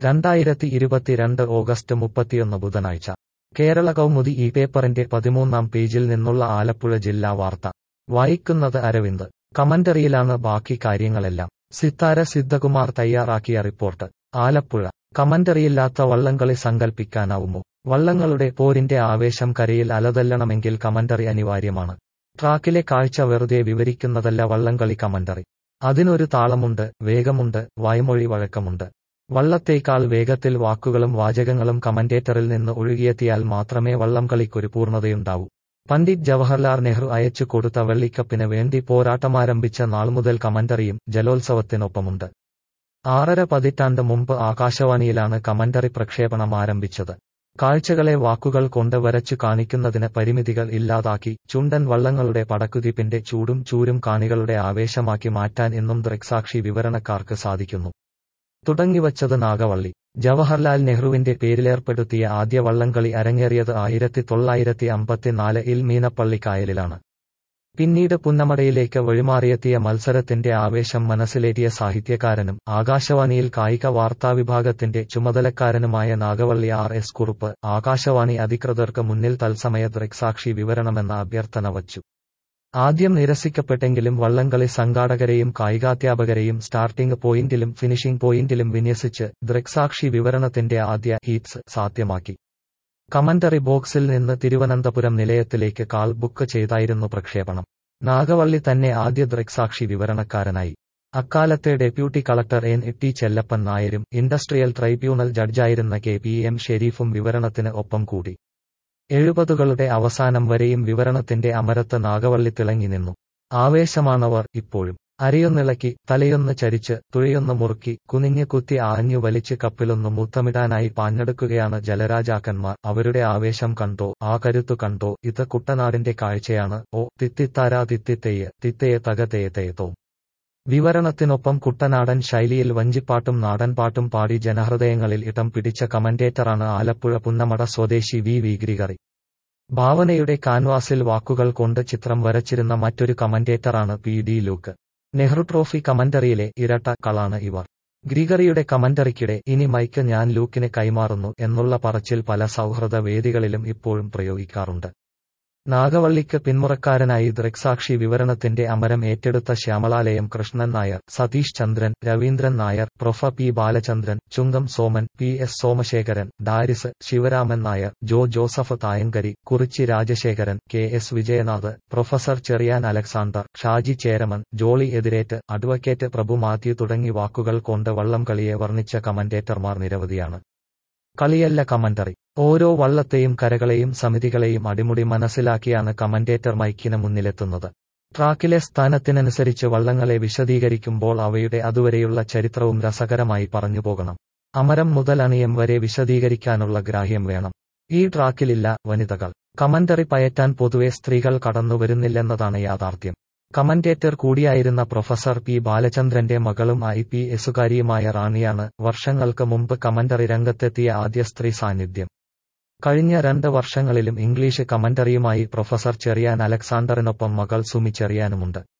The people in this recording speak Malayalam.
2022 ഓഗസ്റ്റ് 31 ബുധനാഴ്ച കേരള കൗമുദി ഈ പേപ്പറിന്റെ 13-ാം പേജിൽ നിന്നുള്ള ആലപ്പുഴ ജില്ലാ വാർത്ത വായിക്കുന്നത് അരവിന്ദ്. കമന്ററിയിലാണ് ബാക്കി കാര്യങ്ങളെല്ലാം. സിത്താര സിദ്ധകുമാർ തയ്യാറാക്കിയ റിപ്പോർട്ട്. ആലപ്പുഴ. കമന്ററിയില്ലാത്ത വള്ളംകളി സങ്കൽപ്പിക്കാനാവുമോ? വള്ളങ്ങളുടെ പോരിന്റെ ആവേശം കരയിൽ അലതല്ലണമെങ്കിൽ കമന്ററി അനിവാര്യമാണ്. ട്രാക്കിലെ കാഴ്ച വെറുതെ വിവരിക്കുന്നതല്ല വള്ളംകളി കമന്ററി. അതിനൊരു താളമുണ്ട്, വേഗമുണ്ട്, വായ്മൊഴി വഴക്കമുണ്ട്. വള്ളത്തേക്കാൾ വേഗത്തിൽ വാക്കുകളും വാചകങ്ങളും കമന്റേറ്ററിൽ നിന്ന് ഒഴുകിയെത്തിയാൽ മാത്രമേ വള്ളംകളിക്കൊരു പൂർണ്ണതയുണ്ടാവൂ. പണ്ഡിറ്റ് ജവഹർലാൽ നെഹ്റു അയച്ചു കൊടുത്ത വെള്ളിക്കപ്പിന് വേണ്ടി പോരാട്ടമാരംഭിച്ച നാൾ മുതൽ കമന്ററിയും ജലോത്സവത്തിനൊപ്പമുണ്ട്. 6.5 പതിറ്റാണ്ട് മുമ്പ് ആകാശവാണിയിലാണ് കമന്ററി പ്രക്ഷേപണം ആരംഭിച്ചത്. കാഴ്ചകളെ വാക്കുകൾ കൊണ്ട് വരച്ചു കാണിക്കുന്നതിന് പരിമിതികൾ ഇല്ലാതാക്കി ചുണ്ടൻ വള്ളങ്ങളുടെ പടക്കുതിപ്പിന്റെ ചൂടും ചൂരും കാണികളുടെ ആവേശമാക്കി മാറ്റാൻ ഇന്നും ദൃക്സാക്ഷി വിവരണക്കാർക്ക് സാധിക്കുന്നു. തുടങ്ങിവച്ചത് നാഗവള്ളി. ജവഹർലാൽ നെഹ്റുവിന്റെ പേരിലേർപ്പെടുത്തിയ ആദ്യ വള്ളംകളി അരങ്ങേറിയത് 1954 മീനപ്പള്ളി കായലിലാണ്. പിന്നീട് പുന്നമടയിലേക്ക് വഴിമാറിയെത്തിയ മത്സരത്തിന്റെ ആവേശം മനസ്സിലേറ്റിയ സാഹിത്യകാരനും ആകാശവാണിയിൽ കായിക വാർത്താവിഭാഗത്തിന്റെ ചുമതലക്കാരനുമായ നാഗവള്ളി R.S. കുറുപ്പ് ആകാശവാണി അധികൃതർക്ക് മുന്നിൽ തത്സമയ ദൃക്സാക്ഷി വിവരണമെന്ന അഭ്യർത്ഥന വച്ചു. ആദ്യം നിരസിക്കപ്പെട്ടെങ്കിലും വള്ളംകളി സംഘാടകരെയും കായികാധ്യാപകരെയും സ്റ്റാർട്ടിംഗ് പോയിന്റിലും ഫിനിഷിംഗ് പോയിന്റിലും വിന്യസിച്ച് ദൃക്സാക്ഷി വിവരണത്തിന്റെ ആദ്യ ഹീറ്റ്സ് സാധ്യമാക്കി. കമന്ററി ബോക്സിൽ നിന്ന് തിരുവനന്തപുരം നിലയത്തിലേക്ക് കാൾ ബുക്ക് ചെയ്തായിരുന്നു പ്രക്ഷേപണം. നാഗവള്ളി തന്നെ ആദ്യ ദൃക്സാക്ഷി വിവരണക്കാരനായി. അക്കാലത്തെ ഡെപ്യൂട്ടി കളക്ടർ N.T. ചെല്ലപ്പൻ നായരും ഇൻഡസ്ട്രിയൽ ട്രൈബ്യൂണൽ ജഡ്ജായിരുന്ന K.P.M. ഷെരീഫും വിവരണത്തിന് ഒപ്പം കൂടി. 70കളുടെ അവസാനം വരെയും വിവരണത്തിന്റെ അമരത്ത് നാഗവള്ളി തിളങ്ങി നിന്നു. ആവേശമാണവർ ഇപ്പോഴും. അരയൊന്നിളക്കി, തലയൊന്ന് ചരിച്ച്, തുഴയൊന്ന് മുറുക്കി, കുനിഞ്ഞ് കുത്തി ആഞ്ഞു വലിച്ച് കപ്പിലൊന്ന് മുത്തമിടാനായി പാഞ്ഞെടുക്കുകയാണ് ജലരാജാക്കന്മാർ. അവരുടെ ആവേശം കണ്ടോ, ആ കരുത്തു കണ്ടോ, ഇത് കുട്ടനാടിന്റെ കാഴ്ചയാണ്. ഓ തിത്തിത്താരാ തിത്തിത്തെയ്യ്, തിത്തയെ തകതയെ തെയ്യത്തോ. വിവരണത്തിനൊപ്പം കുട്ടനാടൻ ശൈലിയിൽ വഞ്ചിപ്പാട്ടും നാടൻപാട്ടും പാടി ജനഹൃദയങ്ങളിൽ ഇടം പിടിച്ച കമന്റേറ്ററാണ് ആലപ്പുഴ പുന്നമട സ്വദേശി വി ഗ്രിഗറി. ഭാവനയുടെ കാൻവാസിൽ വാക്കുകൾ കൊണ്ട് ചിത്രം വരച്ചിരുന്ന മറ്റൊരു കമന്റേറ്ററാണ് P.D. ലൂക്ക്. നെഹ്റു ട്രോഫി കമന്ററിയിലെ ഇരട്ട കളാണ് ഇവർ. ഗ്രിഗറിയുടെ കമന്ററിക്കിടെ ഇനി മൈക്ക് ഞാൻ ലൂക്കിന് കൈമാറുന്നു എന്നുള്ള പറച്ചിൽ പല സൗഹൃദ വേദികളിലും ഇപ്പോഴും പ്രയോഗിക്കാറുണ്ട്. നാഗവള്ളിക്ക് പിന്മുറക്കാരനായി ദൃക്സാക്ഷി വിവരണത്തിന്റെ അമരം ഏറ്റെടുത്ത Shyamalalayam Krishnan Nair, Satheesh Chandran, Raveendran Nair, prof. P. Balachandran, Chunkam Soman, P.S. Somasekharan, Daris, Sivaraman Nair, Joseph Thayankari, Kurichi Rajasekharan, K.S. Vijayanath, professor Cherian Alexander, Shaji Cheraman, Jolly Ethirettu, advocate Prabhu Mathew തുടങ്ങി വാക്കുകൾ കൊണ്ട് വള്ളംകളിയെ വർണ്ണിച്ച കമന്റേറ്റർമാർ നിരവധിയാണ്. കളിയല്ല കമന്ററി. ഓരോ വള്ളത്തെയും കരകളെയും സമിതികളെയും അടിമുടി മനസ്സിലാക്കിയാണ് കമന്റേറ്റർ മൈക്കിന് മുന്നിലെത്തുന്നത്. ട്രാക്കിലെ സ്ഥാനത്തിനനുസരിച്ച് വള്ളങ്ങളെ വിശദീകരിക്കുമ്പോൾ അവയുടെ അതുവരെയുള്ള ചരിത്രവും രസകരമായി പറഞ്ഞുപോകണം. അമരം മുതൽ അണിയം വരെ വിശദീകരിക്കാനുള്ള ഗ്രാഹ്യം വേണം. ഈ ട്രാക്കിലില്ല വനിതകൾ. കമന്ററി പയറ്റാൻ പൊതുവെ സ്ത്രീകൾ കടന്നുവരുന്നില്ലെന്നതാണ് യാഥാർത്ഥ്യം. കമന്റേറ്റർ കൂടിയായിരുന്ന പ്രൊഫസർ പി. ബാലചന്ദ്രന്റെ മകളും IPS-കാരിയുമായ റാണിയാണ് വർഷങ്ങൾക്ക് മുമ്പ് കമന്ററി രംഗത്തെത്തിയ ആദ്യ സ്ത്രീ സാന്നിധ്യം. കഴിഞ്ഞ 2 വർഷങ്ങളിലും ഇംഗ്ലീഷ് കമന്ററിയുമായി പ്രൊഫസർ ചെറിയാൻ അലക്സാണ്ടറിനൊപ്പം മകൾ സുമി ചെറിയാനുമുണ്ട്.